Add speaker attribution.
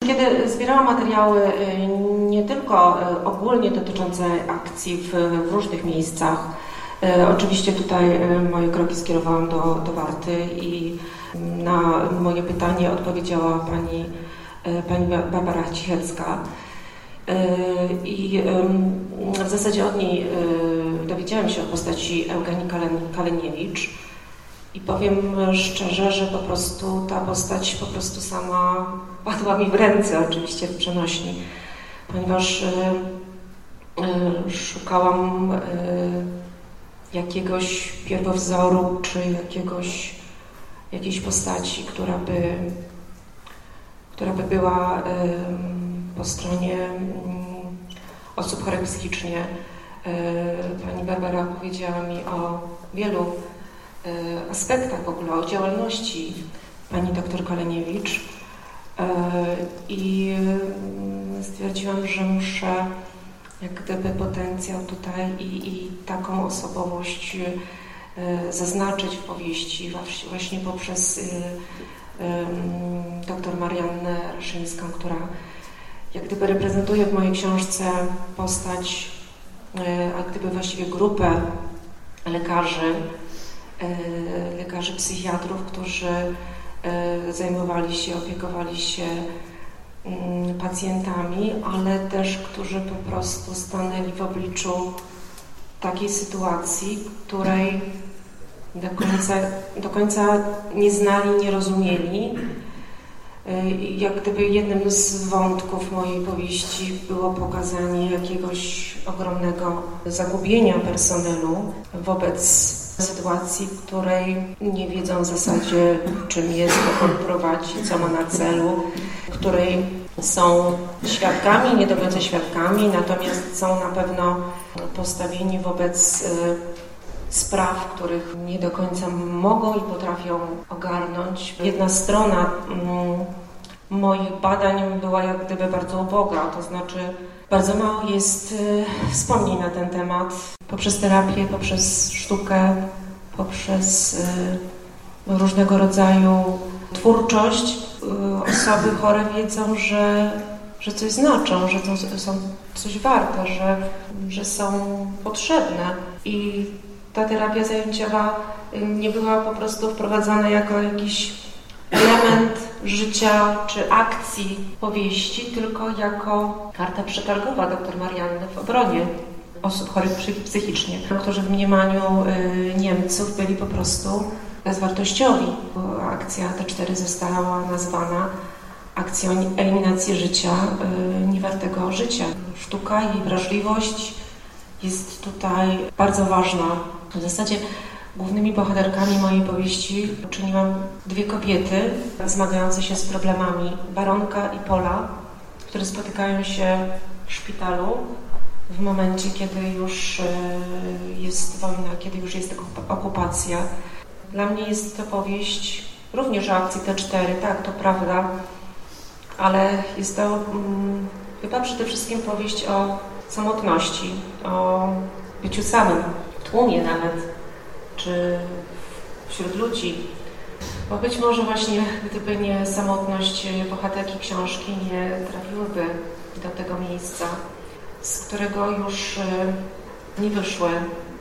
Speaker 1: kiedy zbierałam materiały nie tylko ogólnie dotyczące akcji w różnych miejscach, oczywiście tutaj moje kroki skierowałam do Warty i na moje pytanie odpowiedziała pani Barbara Cichecka. I w zasadzie od niej dowiedziałam się o postaci Eugenii Kaleniewicz i powiem szczerze, że po prostu ta postać po prostu sama padła mi w ręce, oczywiście w przenośni, ponieważ szukałam jakiegoś pierwowzoru czy jakiejś postaci, która by była po stronie osób chorych psychicznie. Pani Barbara powiedziała mi o wielu aspektach w ogóle, o działalności pani doktor Kaleniewicz i stwierdziłam, że muszę jak gdyby potencjał tutaj i taką osobowość zaznaczyć w powieści właśnie poprzez dr Mariannę Raszyńską, która jak gdyby reprezentuje w mojej książce postać, jak gdyby właściwie grupę lekarzy psychiatrów, którzy zajmowali się, opiekowali się pacjentami, ale też którzy po prostu stanęli w obliczu takiej sytuacji, której do końca nie znali, nie rozumieli. Jak gdyby jednym z wątków mojej powieści było pokazanie jakiegoś ogromnego zagubienia personelu wobec sytuacji, w której nie wiedzą w zasadzie, czym jest, dokąd prowadzi, co ma na celu, w której są świadkami, nie do końca świadkami, natomiast są na pewno postawieni wobec spraw, których nie do końca mogą i potrafią ogarnąć. Jedna strona moich badań była jak gdyby bardzo uboga, to znaczy bardzo mało jest wspomnień na ten temat. Poprzez terapię, poprzez sztukę, poprzez różnego rodzaju twórczość osoby chore wiedzą, że coś znaczą, że to są coś warte, że są potrzebne i ta terapia zajęciowa nie była po prostu wprowadzana jako jakiś element życia czy akcji powieści, tylko jako karta przetargowa dr Marianny w obronie osób chorych psychicznie, którzy w mniemaniu Niemców byli po prostu bezwartościowi. Akcja T4 została nazwana akcją eliminacji życia, niewartego życia. Sztuka i wrażliwość jest tutaj bardzo ważna. W zasadzie głównymi bohaterkami mojej powieści uczyniłam dwie kobiety zmagające się z problemami, Baronka i Pola, które spotykają się w szpitalu w momencie, kiedy już jest wojna, kiedy już jest okupacja. Dla mnie jest to powieść również o akcji T4, tak, to prawda, ale jest to chyba przede wszystkim powieść o samotności, o byciu samym, w tłumie nawet, czy wśród ludzi. Bo być może właśnie gdyby nie samotność, bohaterki książki nie trafiłyby do tego miejsca, z którego już nie wyszły.